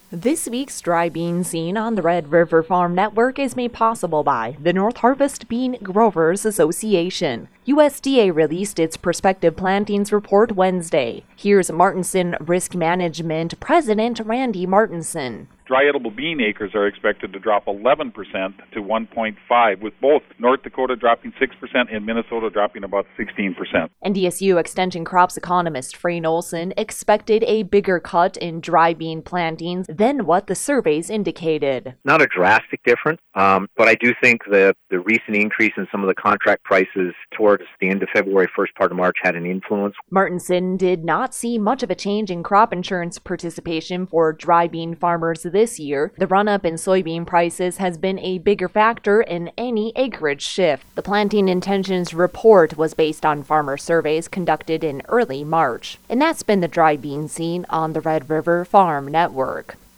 This week's Dry Bean Scene on the Red River Farm Network is made possible by the North Harvest Bean Growers Association. USDA released its prospective plantings report Wednesday. Here's Martinson Risk Management President Randy Martinson. Dry edible bean acres are expected to drop 11% to 1.5, with both North Dakota dropping 6% and Minnesota dropping about 16%. NDSU Extension Crops economist Frayne Olson expected a bigger cut in dry bean plantings than what the surveys indicated. Not a drastic difference, but I do think that the recent increase in some of the contract prices towards the end of February, first part of March had an influence. Martinson did not see much of a change in crop insurance participation for dry bean farmers this year. The run-up in soybean prices has been a bigger factor in any acreage shift. The planting intentions report was based on farmer surveys conducted in early March. And that's been the Dry Bean Scene on the Red River Farm Network.